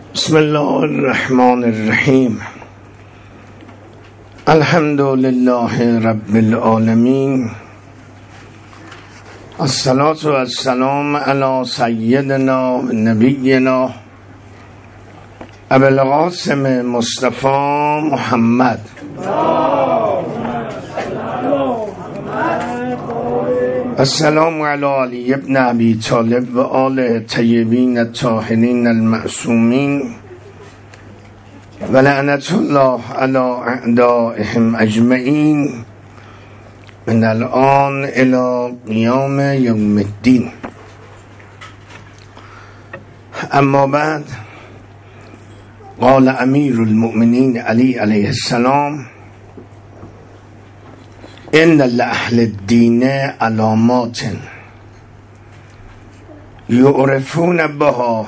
بسم الله الرحمن الرحیم. الحمد لله رب العالمین، الصلاة والسلام علی سیدنا نبینا ابی القاسم مصطفی محمد السلام علی علی ابن ابی طالب و آل طیبین الطاهرین المعصومین و لعنت الله علی اعدائهم اجمعین من الان الی قیام یوم الدین. اما بعد، قال امیر المؤمنین علی علیه السلام: ان لأهل الدین علامات یعرفون بها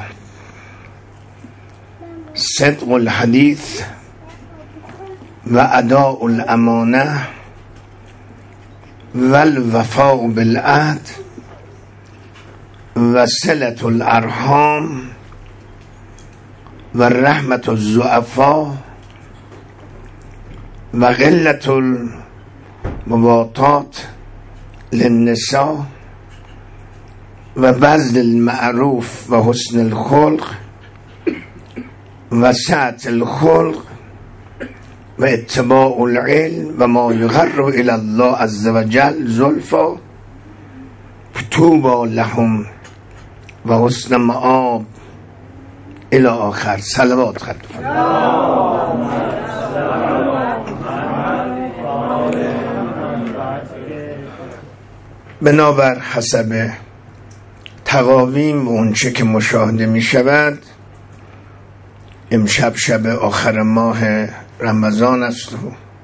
صدق الحدیث و اداء الامانه و الوفاء بالعهد و صلة الارحام و رحمة الضعفاء و قلة المباطات للنساء و بذل المعروف و حسن الخلق و سعة الخلق و اتباع العلم و ما یقرب الی الله عز وجل زلفا طوبی لهم و حسن مآب الی آخر. صلوات خدمت بنابر حسب تقاویم و اونچه که مشاهده می شود، امشب شب آخر ماه رمضان است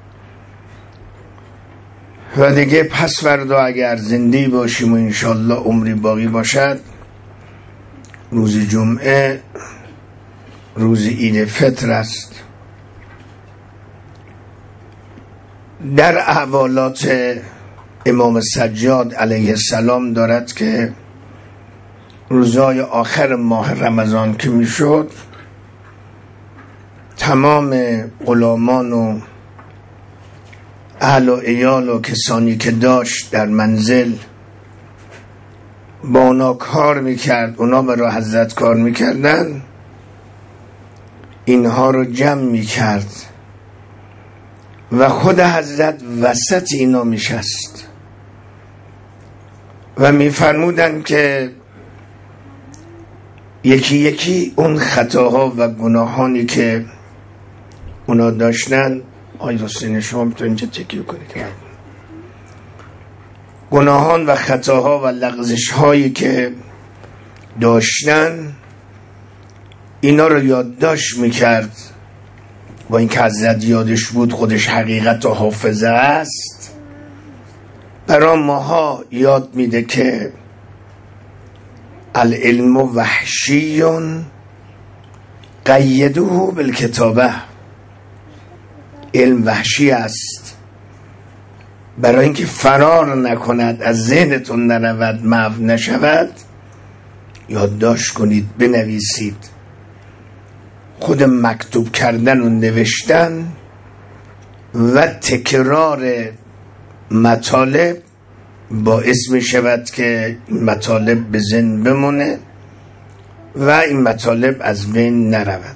و دیگه پس فردا اگر زنده باشیم و انشالله عمری باقی باشد، روز جمعه روز عید فطر است. در احوالات امام سجاد علیه السلام دارد که روزهای آخر ماه رمضان که میشد، تمام غلامان و اهل و عیال و کسانی که داشت در منزل با اونا کار میکرد، اونا برای حضرت کار میکردن، اینها رو جمع میکرد و خود حضرت وسط اینا میشست و میفرمودن که یکی یکی اون خطاها و گناهانی که اونا داشتن، آی حسین شما تو اینجا تکیه کنید، گناهان و خطاها و لغزش هایی که داشتن، اینا رو یادداشت میکرد. با این که حضرت یادش بود، خودش حقیقت و حافظه است، برای ماها یاد میده که العلم وحشی قیدوه بالکتابه. علم وحشی است، برای اینکه فرار نکند، از ذهنتون نرود، محو نشود، یادداشت کنید، بنویسید. خود مکتوب کردن و نوشتن و تکرار مطالب باعث می شود که این مطالب به ذهن بمونه و این مطالب از بین نرود.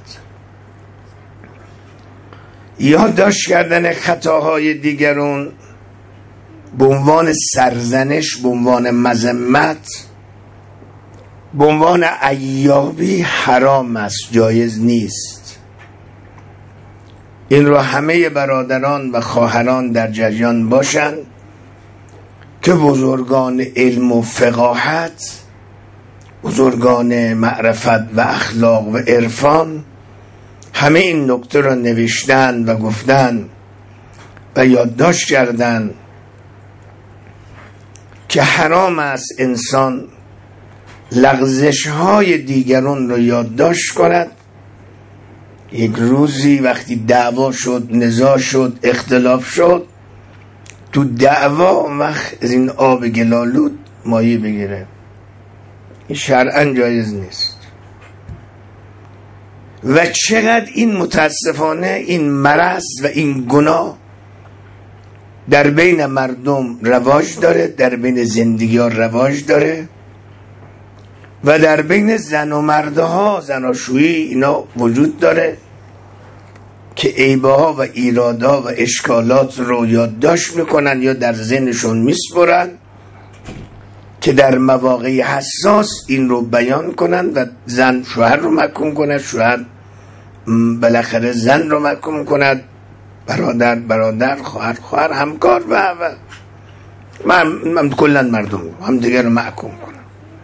یادداشت کردن خطاهای دیگرون به عنوان سرزنش، به عنوان مذمت، به عنوان عیابی حرام است، جایز نیست. این رو همه برادران و خواهران در جریان باشند که بزرگان علم و فقاهت، بزرگان معرفت و اخلاق و عرفان، همه این نکته را نوشتن و گفتن و یادداشت کردن که حرام است انسان لغزش های دیگران را یادداشت کند. یک روزی وقتی دعوا شد، نزاع شد، اختلاف شد، تو دعوا وقت از این آب گلالود مایه بگیره، این شرعاً جایز نیست. و چقدر این متاسفانه این مرض و این گناه در بین مردم رواج داره، در بین زندگی ها رواج داره و در بین زن و مردها، زناشویی اینا وجود داره که عیبها و ایرادها و اشکالات رو یادداشت میکنن یا در ذهنشون میسپرن که در مواقع حساس این رو بیان کنن و زن شوهر رو محکوم کند، شوهر بالاخره زن رو محکوم کند، برادر خواهر همکار و من کلا مردم هم دیگر رو محکوم کنم.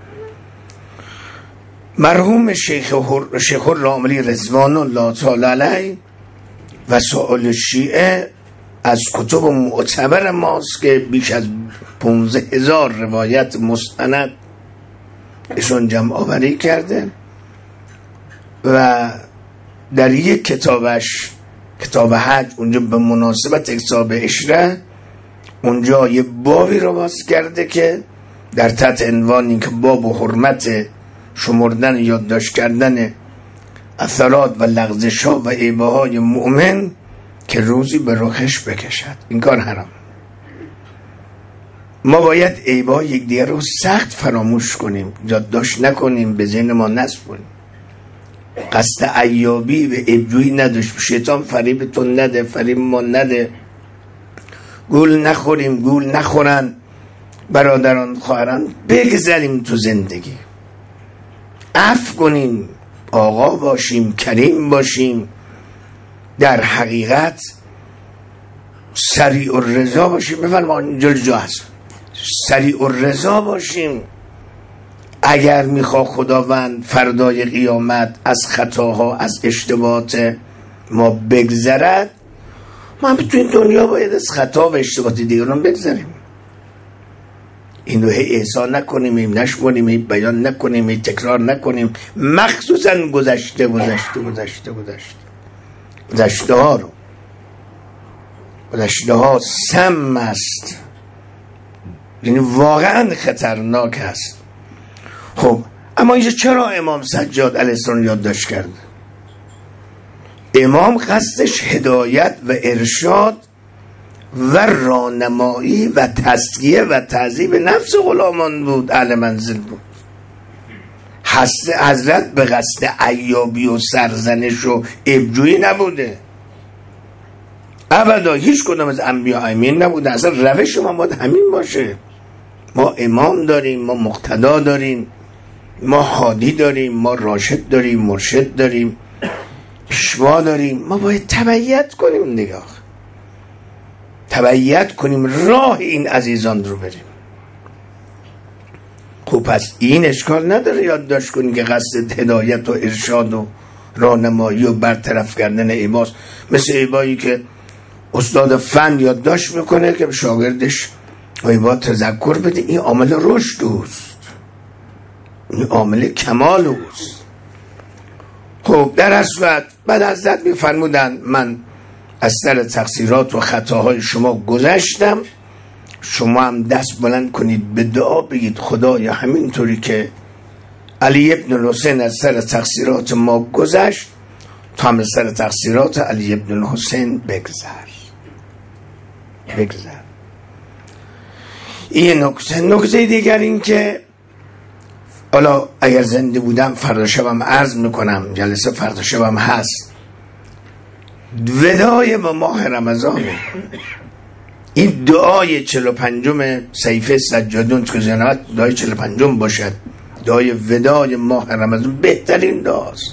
مرحوم شیخ الراملی رضوان الله تعالی علیه و سائل شیعه از کتب معتبر ماست که بیش از 15,000 روایت مستند ایشون جمع آوری کرده و در یک کتابش، کتاب حج، اونجا به مناسبت حساب اشره اونجا یه بابی رو باز کرده که در تحت عنوان این که باب حرمت شمردن یادداشت کردن اثرات و لغزش‌ها و عیب‌های مؤمن که روزی به رخش بکشد. این کار حرام. ما باید عیب‌های یکدیگر رو سخت فراموش کنیم، یادداشت نکنیم، به ذهن ما نسپاریم. قصد عیابی و عیبجویی نداشت. شیطان فریبتون نده، فریب ما نده، گول نخوریم، گول نخورن برادران خواهران، بگذاریم تو زندگی، عفو کنیم، آقا باشیم، کریم باشیم، در حقیقت سریع الرضا باشیم. بفرمایید اینجا جا هست، سریع الرضا باشیم. اگر میخواد خداوند فردای قیامت از خطاها، از اشتباهات ما بگذرد، ما تو این دنیا باید از خطا و اشتباهات دیگران بگذریم. این رو احسان نکنیم، این نشمونیم، این بیان نکنیم، این تکرار نکنیم، مخصوصا گذشته ها سم است، یعنی واقعا خطرناک است. خب اما اینجا چرا امام سجاد علیه السلام یادداشت کرد؟ امام قصدش هدایت و ارشاد و راهنمایی و تزکیه و تهذیب نفس غلامان بود، اهل منزل بود. حضرت به قصد عیابی و سرزنش و عیبجویی نبوده ابدا. هیچ کدام از انبیا امین نبوده. اصلا روش ما باید همین باشه. ما امام داریم، ما مقتدا داریم، ما هادی داریم، ما راشد داریم، مرشد داریم، پیشوا داریم. ما باید تبعیت کنیم، نگاه تبعیت کنیم، راه این عزیزان رو بریم. خب پس این اشکال نداره یادداشت کنیم که قصد هدایت و ارشاد و راهنمایی و برطرف کردن عیباست. مثل عیبایی که استاد فن یادداشت میکنه که به شاگردش عیبا تذکر بده. این عامل رشد است، این عامل کمال است. خب در اصل بعد حضرت میفرمودن من از سر تقصیرات و خطاهای شما گذشتم، شما هم دست بلند کنید به دعا، بگید خدایا همینطوری که علی ابن الحسین از سر تقصیرات ما گذشت، تو هم از سر تقصیرات علی ابن الحسین بگذر. این نکته دیگر این که حالا اگر زنده بودم فردا شبم عرض میکنم، جلسه فردا شبم هست، ودای با ماه رمضان. این دعای 45 صحیفه سجادون که زنات دعای 45 باشد، دعای ودای ماه رمضان بهترین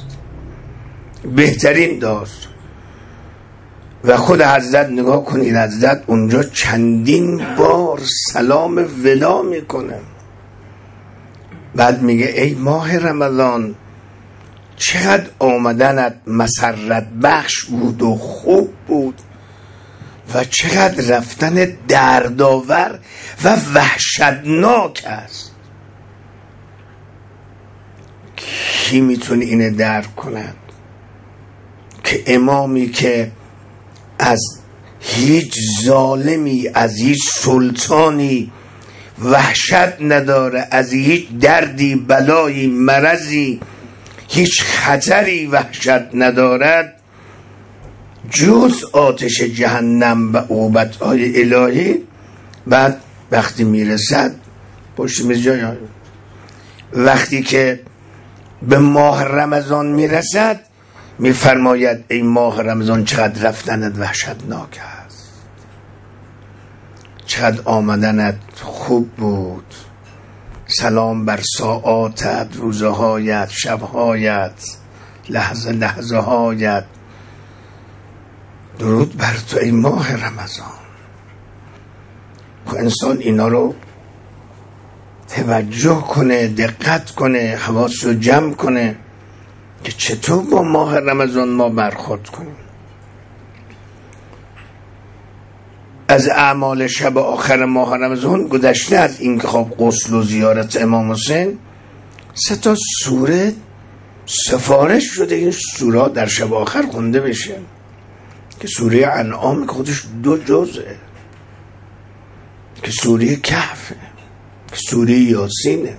دعاست. و خود حضرت نگاه کنید، حضرت اونجا چندین بار سلام ودا میکنه، بعد میگه ای ماه رمضان چقدر آمدنت مسرت بخش بود و خوب بود و چقدر رفتن دردآور و وحشتناک است. کی میتونه اینه درک کند که امامی که از هیچ ظالمی، از هیچ سلطانی وحشت نداره، از هیچ دردی، بلایی، مرضی، هیچ خطری وحشت ندارد جز آتش جهنم و عقوبت‌های الهی. بعد وقتی میرسد پشت میز جای وقتی که به ماه رمضان میرسد میفرماید ای ماه رمضان چقدر رفتنت وحشتناک است، چقدر آمدنت خوب بود، سلام بر ساعاتت، روزهایت، شبهایت، لحظه هایت، درود بر تو ای ماه رمضان. انسان اینا رو توجه کنه، دقت کنه، حواس رو جمع کنه که چطور با ماه رمضان ما برخورد کنیم. از اعمال شب آخر ماه رمضان گذشته از این که خب غسل و زیارت امام حسین 3 سوره سفارش شده این سوره در شب آخر خونده بشه که سوره انعام که خودش 2 جزءه، که سوره کهفه، که سوره یاسینه.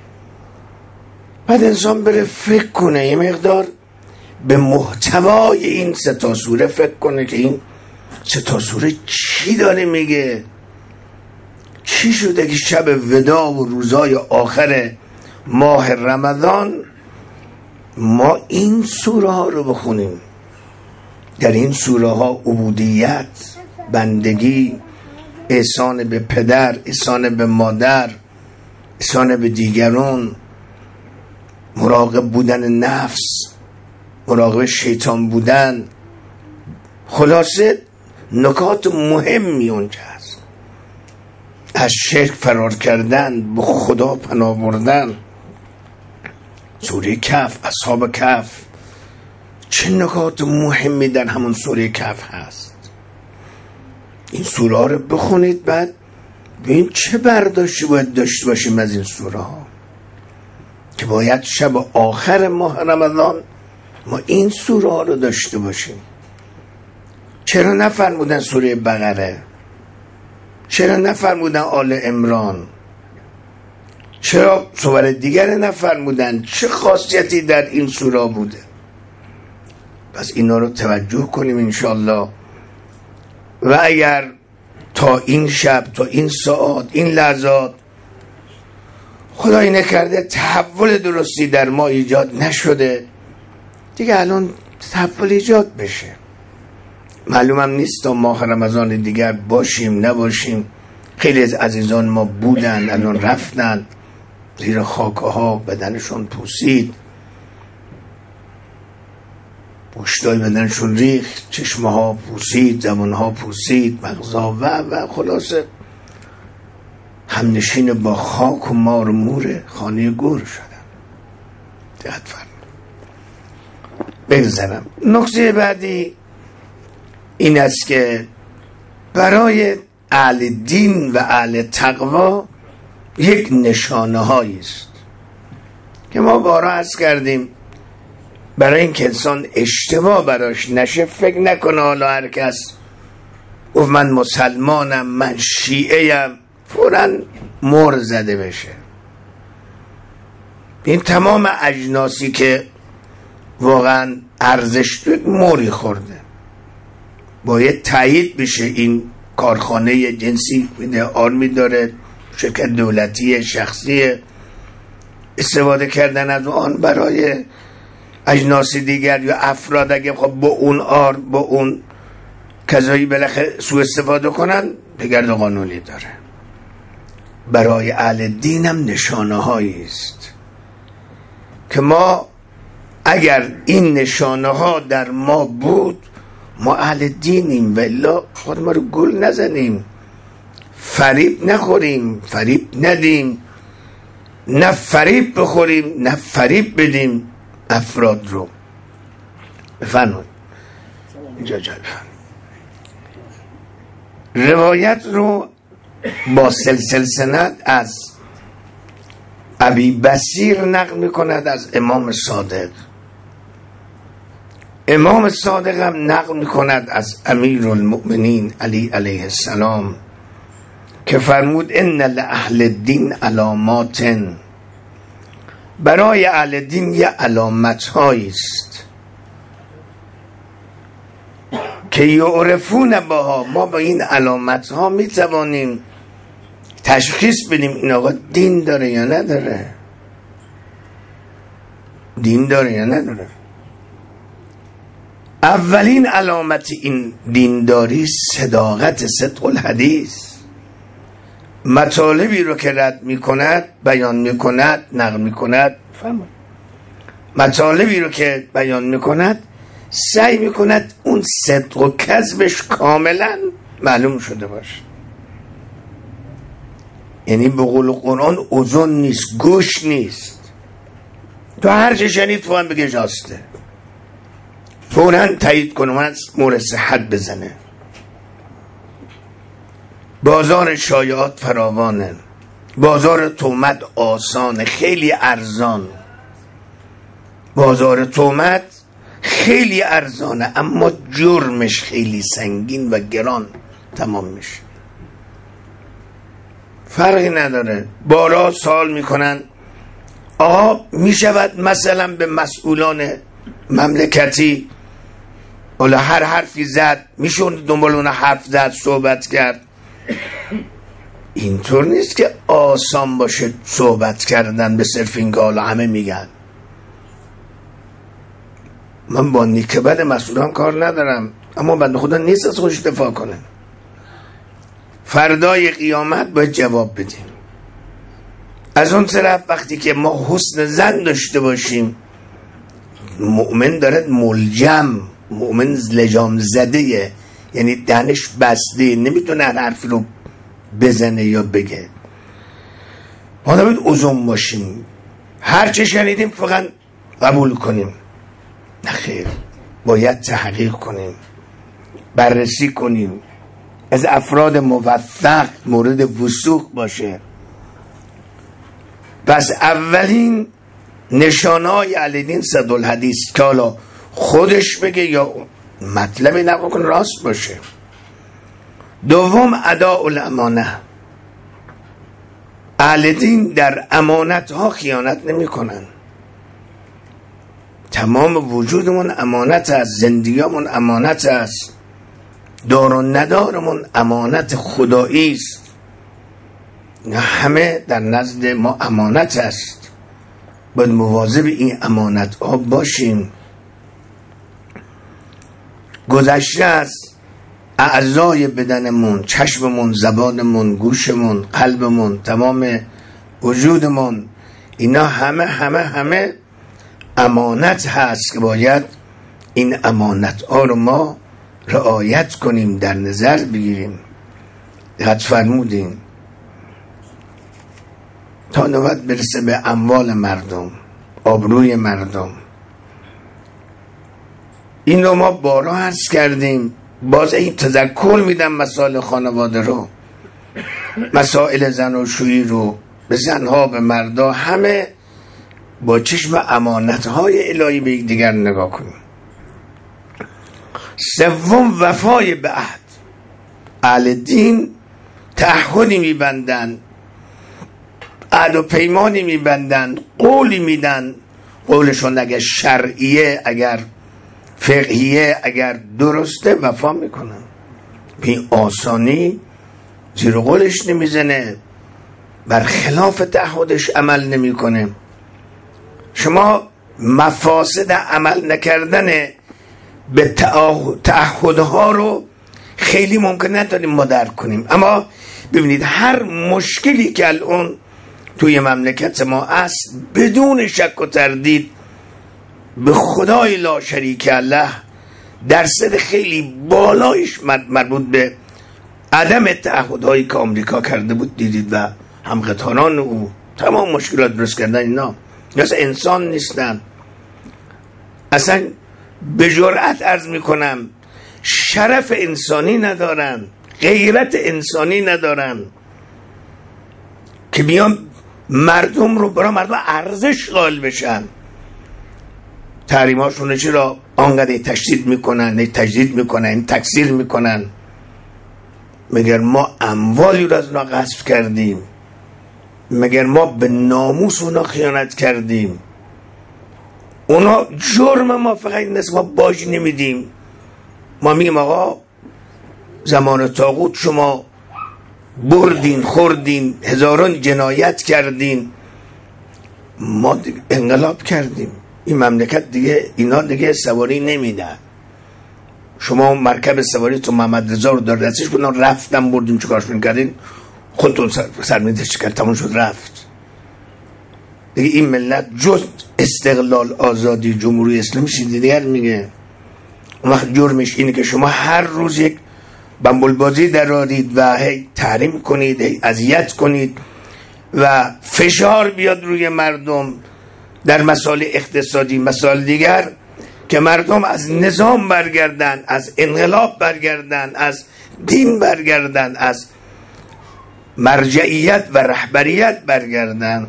بعد انسان بره فکر کنه یه مقدار به محتوای این 3 سوره فکر کنه که این 3 سوره چی داره میگه، چی شده که شب ودا و روزای آخر ماه رمضان ما این سوره ها رو بخونیم. در این سوره ها عبودیت، بندگی، احسان به پدر، احسان به مادر، احسان به دیگران، مراقب بودن نفس، مراقب شیطان بودن، خلاصه نکات مهمی اونجا هست. از شرک فرار کردن، به خدا پناه بردن. سوره کهف، اصحاب کهف، چه نکات مهمی در همون سوره کهف هست. این سوره ها رو بخونید، بعد ببین چه برداشتی باید داشته باشیم از این سوره ها که باید شب آخر ماه رمضان ما این سوره ها رو داشته باشیم. چرا نفرمودن سوره بقره؟ چرا نفرمودن آل عمران؟ چرا سور دیگر نفرمودن؟ چه خاصیتی در این سوره بوده؟ پس اینا رو توجه کنیم انشالله. و اگر تا این شب، تا این ساعت، این لحظات خدایی نکرده تحول درستی در ما ایجاد نشده، دیگه الان تحول ایجاد بشه. معلومم نیست تا ماه رمضان دیگر باشیم نباشیم. خیلی از عزیزان ما بودن، الان رفتن زیر خاکه ها، بدنشون پوسید، پشتای بدنشون ریخت، چشمه ها پوسید، زبان ها پوسید، مغزا و خلاصه همنشین با خاک و مار و مور خانه گور شدن. دقت فرمایید. بگذارم نکته بعدی این است که برای اهل دین و اهل تقوا یک نشانه هایی است که ما بارها عرض کردیم. برای این که انسان اشتباه براش نشه، فکر نکنه حالا هر کس گفت من مسلمانم، من شیعه‌ام، فوراً مر زده بشه. این تمام اجناسی که واقعا ارزش موری خورده باید تایید بشه. این کارخانه جنسی آرمی داره، شرکت دولتی شخصی، استفاده کردن از آن برای اجناس دیگر یا افراد اگه خب با اون آر با اون کذایی بالاخره سوء استفاده کنن بگرد قانونی داره. برای اهل دینم نشانه هایی است که ما اگر این نشانه ها در ما بود ما اهل دینیم، والا خود ما رو گل نزنیم، فریب نخوریم، فریب ندیم، نه فریب بخوریم نه فریب بدیم افراد رو. بفرمایید اینجا جای روایت رو با سلسله سند از ابی بصیر نقل میکند از امام صادق. امام صادق هم نقل میکند از امیر المؤمنین علی علیه السلام که فرمود ان لاهل الدین علامات برای اهل دین یه علامت هاییست که یعرفون بها، ما با این علامت ها می توانیم تشخیص بدیم این آقا دین داره یا نداره، دین داره یا نداره. اولین علامت این دینداری صداقت، صدق الحدیث. مطالبی رو که رد می کند، بیان می کند، نقل می کند، مطالبی رو که بیان می کند سعی می کند اون صدق و کذبش کاملا معلوم شده باشه. یعنی به قول قرآن اذن نیست، گوش نیست. تو هر چه شنید فوراً بگه راسته، فوراً تایید کنه، من مورد صحت بزنه. بازار شایعات فراوانه، بازار تهمت آسانه، خیلی ارزان. بازار تهمت خیلی ارزانه اما جرمش خیلی سنگین و گران تمام میشه. فرقی نداره. بارها سوال میکنن آقا میشود مثلا به مسئولان مملکتی حالا هر حرفی زد، میشه دنبال اون حرف زد، صحبت کرد؟ اینطور نیست که آسان باشه صحبت کردن به صرف این که حالا همه میگن. من با نیکبد مسئولان کار ندارم، اما بنده خدا نیست از خودش دفاع کنه. فردای قیامت باید جواب بدیم. از اون طرف وقتی که ما حسن ظن داشته باشیم، مؤمن دارد ملجم، مؤمن لجام زده، یعنی دهنش بسته، نمیتونه هر حرفی رو بزنه یا بگه. ما باید اذن باشیم، هر چه شنیدیم فقط قبول کنیم. نخیر، باید تحقیق کنیم، بررسی کنیم، از افراد موثق مورد وثوق باشه. پس اولین نشانهای اهل دین صدق الحدیث که حالا خودش بگه یا مطلبی نقل کنه راست باشه. دوم اداء الامانه. اهل دین در امانت ها خیانت نمی کنن. تمام وجودمون امانت است، زندگیمون امانت است، دار و ندارمون امانت خدایی است. همه در نزد ما امانت است، باید مواظب این امانت ها باشیم. گذشته از اعضای بدنمون، چشممون، زبانمون، گوشمون، قلبمون، تمام وجودمون، اینا همه امانت هست که باید این امانت ها رو ما رعایت کنیم، در نظر بگیریم. حد فرمودیم تا نوبت برسه به اموال مردم، آبروی مردم. این رو ما بارها عرض کردیم، باز این تذکر میدم مسائل خانواده رو، مسائل زناشویی رو، به زنها به مردا، همه با چشم امانتهای الهی به یک دیگر نگاه کنیم. سوم وفای به عهد. اهل دین تعهدی میبندن، عهد و پیمانی میبندن، قولی میدن، قولشون اگر شرعیه، اگر فقهیه، اگر درسته وفا میکنن. بی آسانی زیر قولش نمیزنه، برخلاف تعهدش عمل نمیکنه. شما مفاسد عمل نکردن به تعهدها رو خیلی ممکن نداریم ما درک کنیم، اما ببینید هر مشکلی که الان توی مملکت ما است، بدون شک و تردید به خدای لا شریک الله درصد خیلی بالایش مربوط به عدم تعهدهایی که آمریکا کرده بود دیدید و همقطاران او تمام مشکلات درست کردن. اینا اصلا انسان نیستن، اصلا به جرأت عرض میکنم شرف انسانی ندارن، غیرت انسانی ندارن که بیان مردم رو برای مردم ارزش قائل بشن. تحریماشون چرا آنقدر تشدید میکنن، تکثیر میکنن؟ مگر ما اموالی رو از اونا غصب کردیم؟ مگر ما به ناموس اونا خیانت کردیم؟ اونا جرم ما فقط این است ما باج نمیدیم. ما میگیم آقا زمان طاغوت شما بردین خوردین هزاران جنایت کردین، ما انقلاب کردیم، این مملکت دیگه اینا دیگه سواری نمیدن. شما مرکب سواری تو محمد رضا رو دار دستش کنن، رفتن بردیم چیکارش میکردین؟ خودتون سرمیده چیکار تموم شد رفت دیگه. این ملت جز استقلال آزادی جمهوری اسلامی چیزی دیگر میگه. اون وقت جرمش اینه که شما هر روز یک بمبلبازی درارید و هی تحریم کنید، هی اذیت کنید و فشار بیاد روی مردم در مسائل اقتصادی، مسائل دیگر، که مردم از نظام برگردن، از انقلاب برگردن، از دین برگردن، از مرجعیت و رهبریت برگردن.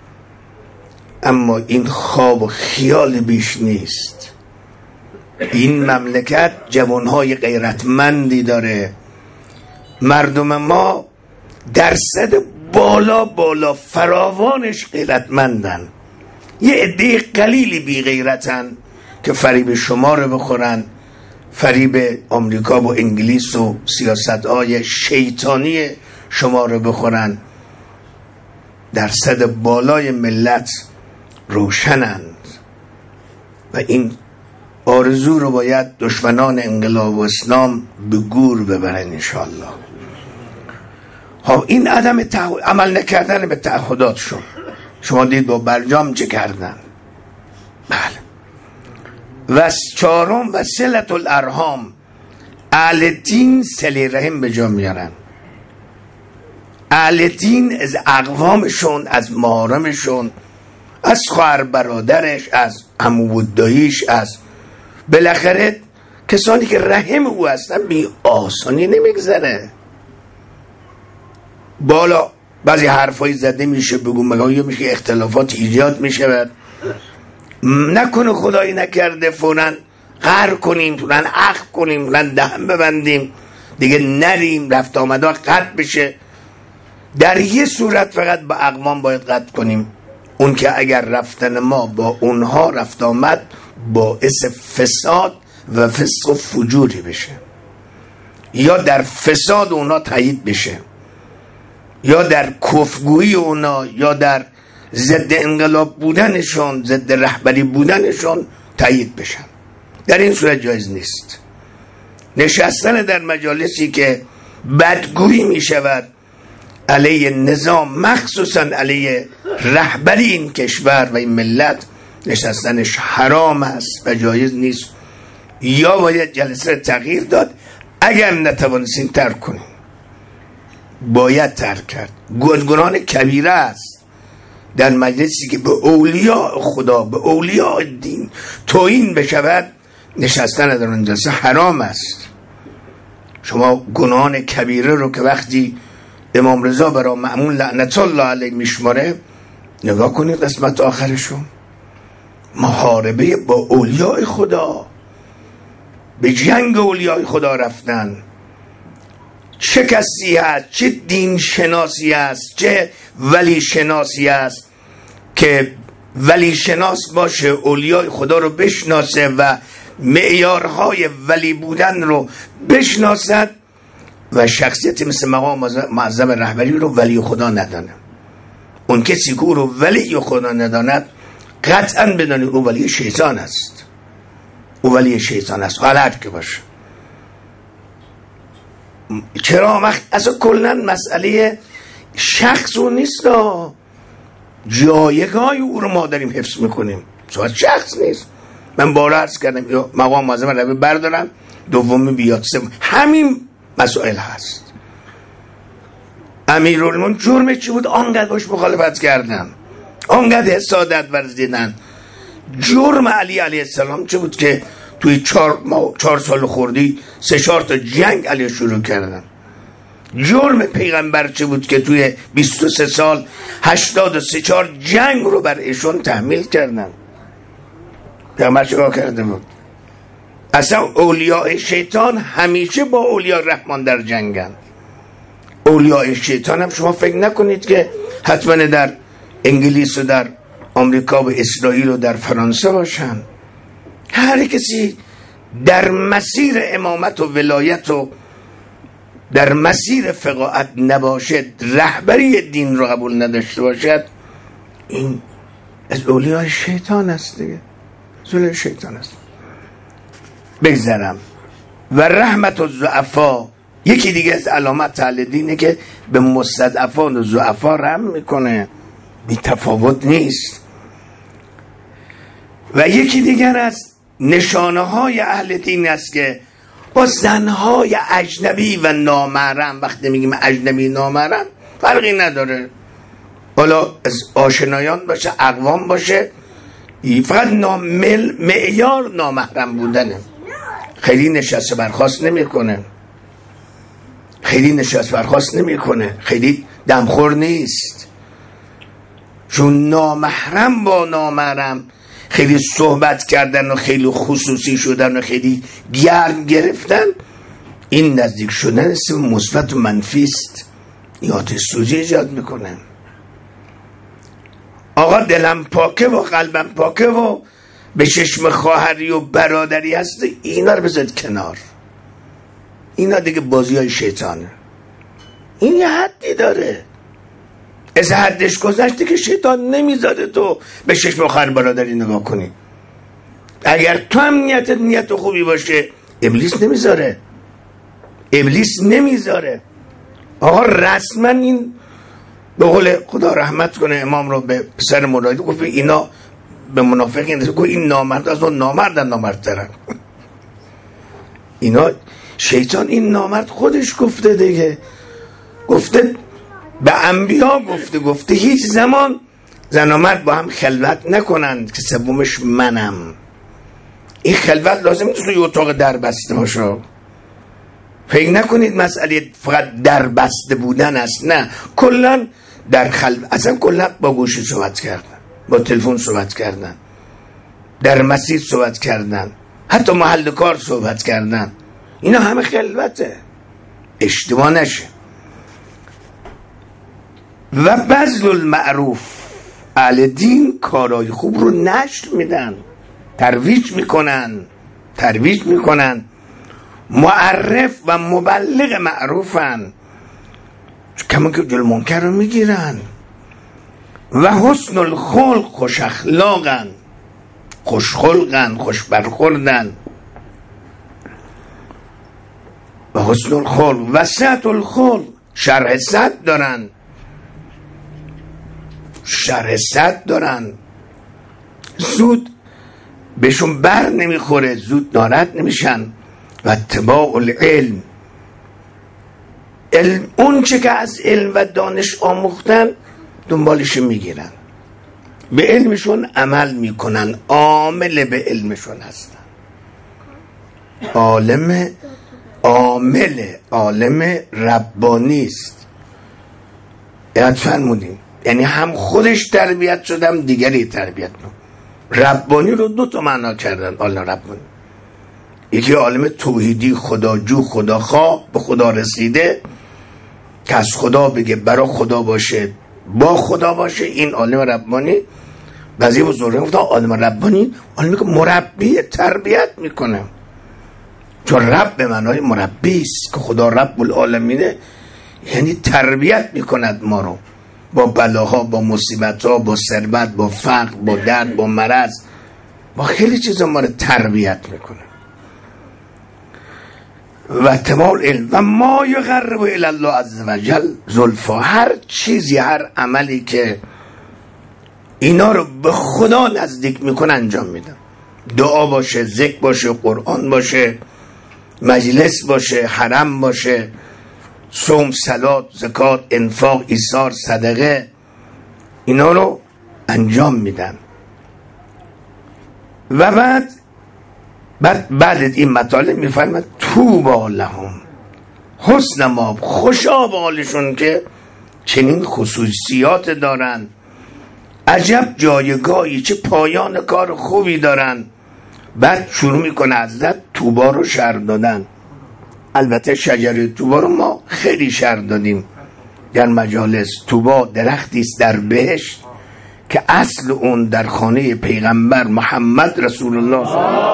اما این خواب و خیال بیش نیست. این مملکت جوانهای غیرتمندی داره. مردم ما درصد بالا فراوانش غیرتمندن. یه عده قلیلی بی غیرتن که فریب شما رو بخورن، فریب آمریکا و انگلیس و سیاست‌های شیطانی شما رو بخورن. درصد بالای ملت روشنند و این آرزو رو باید دشمنان انقلاب و اسلام به گور ببرن انشاءالله. خب این عدم عمل نکردن به تعهداتشون، شما دید با برجام چه کردن. بله. و چهارم و صلة الارحام، اهل دین صله رحم به جا میارن. اهل دین از اقوامشون، از محارمشون، از خواهر برادرش، از عمو و داییش، از بالاخره کسانی که رحم او هستن بی آسانی نمیگذره. بالا بعضی حرفایی زده میشه، بگو مگه میشه اختلافات ایجاد میشه، نکنه خدایی نکرده فوراً قهر کنیم، فوراً عقل کنیم، فوراً دهن ببندیم دیگه نریم، رفت آمده قطع بشه. در یه صورت فقط با اقوام باید قطع کنیم، اون که اگر رفتن ما با اونها رفت آمد باعث فساد و فسق و فجوری بشه، یا در فساد اونا تایید بشه، یا در کفرگویی اونا، یا در ضد انقلاب بودنشون، ضد رهبری بودنشون تایید بشن. در این صورت جایز نیست نشستن در مجالسی که بدگویی می شود علیه نظام، مخصوصا علیه رهبری این کشور و این ملت. نشستنش حرام است و جایز نیست. یا باید جلسه تغییر داد، اگر نتوانستین ترک کنیم باید ترک کرد. گناه کبیره است در مجلسی که به اولیاء خدا، به اولیاء دین توهین بشود، نشستن در اون جلسه حرام است. شما گناه کبیره رو که وقتی امام رضا برای مأمون لعنت الله علیه میشماره، نگاه کنید قسمت آخرشون، محاربه با اولیاء خدا، به جنگ اولیاء خدا رفتن. چه کسی هست، چه دین شناسی است، چه ولی شناسی است که ولی شناس باشه، اولیاء خدا رو بشناسه و معیارهای ولی بودن رو بشناسد و شخصیتی مثل مقام معظم رهبری رو ولی خدا ندانه. اون کسی که او رو ولی خدا نداند قطعا بدانید او ولی شیطان است. او ولی شیطان است، حالا هر که باشه. چرا؟ اصلا کلن مسئله شخص او نیست، جایگاه او رو ما داریم حفظ میکنیم، صحبت شخص نیست. من بالا عرض کردم مقام معظم رهبری بردارم، دومی بیاد، سوم، همین مسائل هست. امیرالمومنین جرم چی بود؟ آنقدر باش مخالفت کردن، آنقدر حسادت ورزیدن. جرم علی علیه السلام چی بود که توی 4 سال خوردی 3-4 تا جنگ علیه شروع کردن؟ جرم پیغمبر چی بود که توی 23 سال 84 جنگ رو بر ایشون تحمیل کردن؟ پیغمبر چیکار کرده بود؟ اصلا اولیاء شیطان همیشه با اولیاء رحمان در جنگن. اولیاء شیطان هم شما فکر نکنید که حتما در انگلیس و در آمریکا و اسرائیل و در فرانسه باشن. هر کسی در مسیر امامت و ولایت و در مسیر فقاهت نباشد، رهبری دین رو قبول نداشته باشد، این از اولیای شیطان است دیگه، از اولیای شیطان است. بگذرم. و رحمت الضعفا، یکی دیگه از علامت اهل دینه که به مستضعفان و ضعفا رحم میکنه، بی تفاوت نیست. و یکی دیگر از نشانه های اهل دین است که با زنهای اجنبی و نامحرم، وقتی میگیم اجنبی نامحرم فرقی نداره، حالا از آشنایان باشه، اقوام باشه، فقط معیار نامحرم بودنه. خیلی نشست برخاست نمیکنه، خیلی نشست برخاست نمیکنه، خیلی دمخور نیست، چون نامحرم با نامحرم خیلی صحبت کردن و خیلی خصوصی شدن و خیلی گرم گرفتن، این نزدیک شدن اسم مثبت و منفی است، این آتش سوزی ایجاد میکنه. آقا دلم پاکه و قلبم پاکه و به چشم خواهری و برادری هست، اینا رو بذارید کنار، اینا دیگه بازی های شیطانه. این یه حدی داره، از حدش گذشته که شیطان نمیذاره تو به چشم خواهر برادری نگاه کنی. اگر تو هم نیت خوبی باشه، ابلیس نمیذاره، ابلیس نمیذاره. آقا رسما این به قول خدا رحمت کنه امام رو به پسر مرادی گفت اینا به منافقین گفت این نامرد از اون نامردن، نامردترن. اینا شیطان این نامرد خودش گفته دیگه، گفته به انبیا گفته هیچ زمان زن و مرد با هم خلوت نکنند که سومش منم. این خلوت لازم نیست توی اتاق در بسته باشه، فکر نکنید مسئله فقط در بسته بودن است، نه، کلا در خلوت، اصلا کلا با گوشی صحبت کردن، با تلفن صحبت کردن، در مسجد صحبت کردن، حتی محل کار صحبت کردن، اینا همه خلوته، اشتباه نشه. و بذل المعروف، اهل دین کارهای خوب رو نشر میدن، ترویج میکنن، معرف و مبلغ معروفن، کما که جلو منکر رو میگیرن. و حسن الخلق، خوش اخلاقن، خوش خلقن، خوش برخوردن. و حسن الخلق و سعت الخلق، شرح صد دارن، زود بهشون بر نمیخوره، زود ناراحت نمیشن. و اتباع العلم، اون چه که از علم و دانش آموختن دنبالش میگیرن، به علمشون عمل میکنن، عامل به علمشون هستن، عالم ربانی است. یاد فرمودیم، یعنی هم خودش تربیت شدم، دیگری تربیت کنم. ربانی رو دو تا معنا کردن عالم ربانی، یکی عالم توحیدی، خداجو، خداخواه، به خدا رسیده که از خدا بگه، برا خدا باشه، با خدا باشه، این عالم ربانی. بعضی بزرگان گفتن عالم ربانی عالمی که مربی، تربیت میکنه، چون رب به معنای مربی است که خدا رب العالمینه، یعنی تربیت میکند ما رو با بلاها، با مصیبتها، با ثروت، با فقر، با درد، با مرض، با خیلی چیزا ما رو تربیت میکنه. و تمام علم و ما یقرب الی الله عز وجل زلفا، هر چیزی، هر عملی که اینا رو به خدا نزدیک میکنه انجام میدن. دعا باشه، ذکر باشه، قرآن باشه، مجلس باشه، حرم باشه، صوم، صلات، زکات، انفاق، ایثار، صدقه، اینا رو انجام میدن. و بعد این مطالب میفرماد طوبی لهم، حسن مآب، خوشا به حالشون که چنین خصوصیات دارن، عجب جایگاهی، چه پایان کار خوبی دارن. بعد شروع میکنه حضرت طوبا رو شرح دادن. البته شجره طوبا رو ما خیلی شرح دادیم، در مجالس. طوبا درختی است در بهشت که اصل اون در خانه پیغمبر محمد رسول الله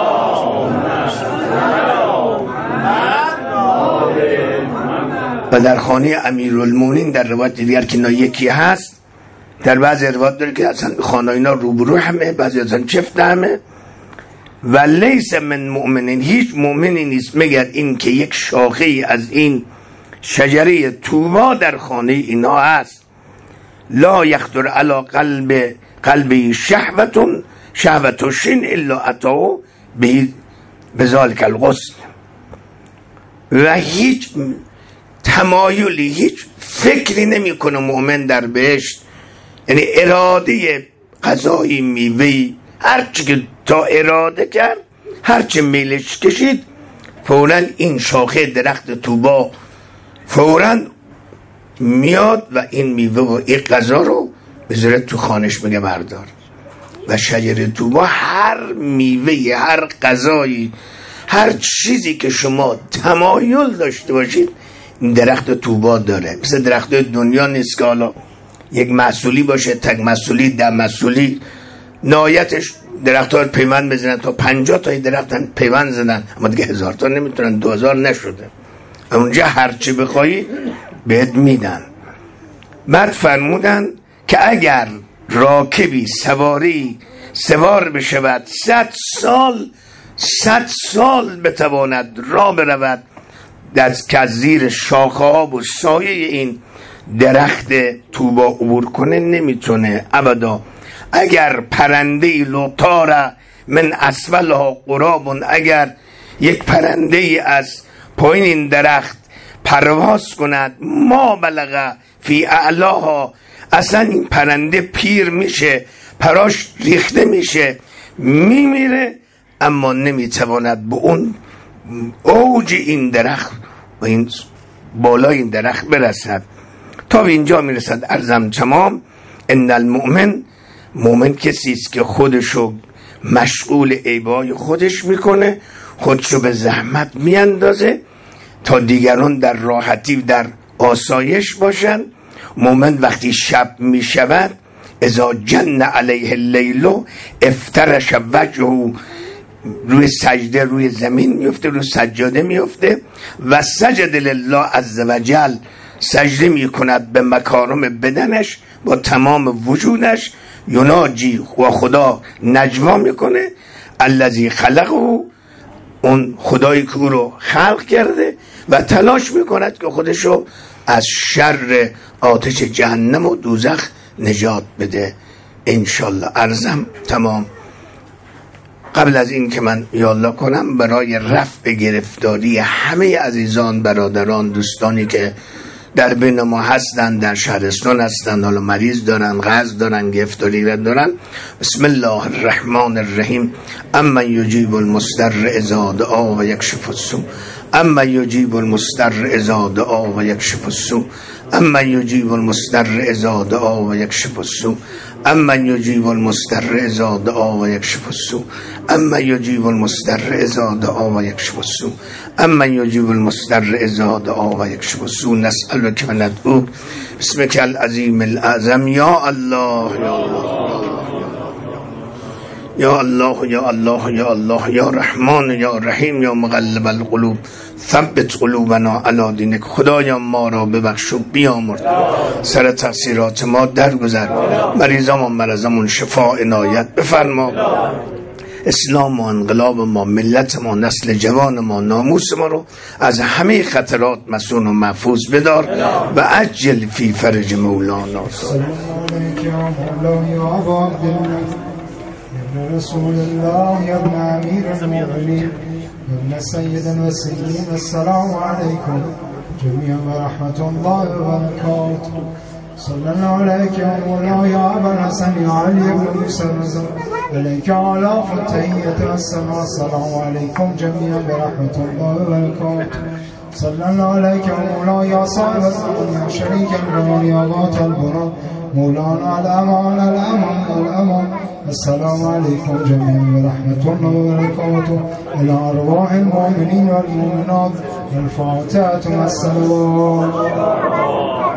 و در خانه امیرالمومنین در روایت دیگر که اینا یکی هست. در بعضی روایت داره که اصلا خانه اینا روبرو همه، بعضی اصلا چفت همه. و لیس من مؤمنین، هیچ مؤمنی نیست مگر این که یک شاخه از این شجره طوبا در خانه اینا هست. لا یخطر علی قلبی شهوة شین الا اتاه بذلک الغصن. و هیچ تمایلی، هیچ فکری نمیکنه مؤمن در بهشت، یعنی اراده غذایی میوهی هرچی که تا اراده کرد، هرچی میلش کشید، فوراً این شاخه درخت طوبا فوراً میاد و این میوه و این غذا رو بذاره تو خانش بگه بردار. و شجره طوبا هر میوه، هر غذایی، هر چیزی که شما تمایل داشته باشید این درخت طوبا داره. مثل درخت دنیا نیست که حالا یک محصولی باشه، تک محصولی، ده محصولی، نهایتش درخت ها پیوند بزنن تا 50 تا درخت پیوند زدن، اما دیگه 1000 تا نمیتونن، 2000 نشده. اونجا هرچی بخوایی بهت میدن. بعد فرمودن که اگر راکبی سوار بشود 100 سال بتواند راه برود که از زیر شاخه ها و سایه این درخت طوبا عبور کنه، نمیتونه ابدا. اگر پرنده لطار من اسفلها قراب، اگر یک پرنده از پایین این درخت پرواز کند، ما بلغ فی اعلاها، اصلا این پرنده پیر میشه، پراش ریخته میشه، میمیره، اما نمیتواند به اون اوج این درخت و این بالای این درخت برسد. تا به اینجا میرسد عرضم تمام. ان المؤمن کسی است که خودشو مشغول عیبای خودش میکنه، خودشو به زحمت میاندازه تا دیگران در راحتی در آسایش باشن. مؤمن وقتی شب میشود، اذا جن علیه اللیل افترش وجهه، روی سجده روی زمین میفته، روی سجاده میفته و سجد لله عز وجل، سجده میکند به مکارم بدنش با تمام وجودش، یناجی و خدا نجوا میکنه، الذی خلقه، اون خدایی که او رو خلق کرده، و تلاش میکند که خودشو از شر آتش جهنم و دوزخ نجات بده انشالله. عرضم تمام. قبل از این که من یالله کنم، برای رفع گرفتاری همه عزیزان، برادران، دوستانی که در بین ما هستن، در شهرستان هستن، حالا مریض دارن، غض دارن، گرفتاری دارن، بسم الله الرحمن الرحیم. اما یجیب المضطر اذا دعا و یکشف السوء، اما یجیب المضطر اذا دعا و یکشف السوء، اما یجیب المضطر اذا دعا و یکشف السوء، اما یجیب المضطر اذا دعا و یکشف السوء، اما یجیب المضطر اذا دعا و یکشف السوء، اما یجیب المضطر اذا دعا و یکشف السوء. نسألک و ندعوک باسمک العظیم الاعظم یا الله یا الله یا الله یا الله یا رحمان یا رحیم یا مقلب القلوب ثبت قلوبنا علی دینک. خدایا ما را ببخش و بیامرز، سر تقصیرات ما درگذر، مریضامون مرضامون شفا عنایت بفرما، اسلام و انقلاب ما، ملت ما، نسل جوان ما، ناموس ما رو از همه خطرات مسون و محفوظ بدار و عجل فی فرج مولانا. رسول الله يا ابن امير المؤمنين يا ابن سيد المسلمين، السلام عليكم جميعا ورحمة الله وبركاته. صلى الله عليك يا مولاي يا ابا الحسن يا علي بن موسى عليك على فتية السماء، السلام عليكم جميعا ورحمة الله وبركاته. صلى الله عليك يا مولاي يا صاحب الزمان يا شريك الرمان يا ذات البران، مولانا الأمان الأمان الأمان. السلام عليكم جميعا ورحمة الله وبركاته. إلى أرواح المؤمنين والمؤمنات الفاتحة والسلام.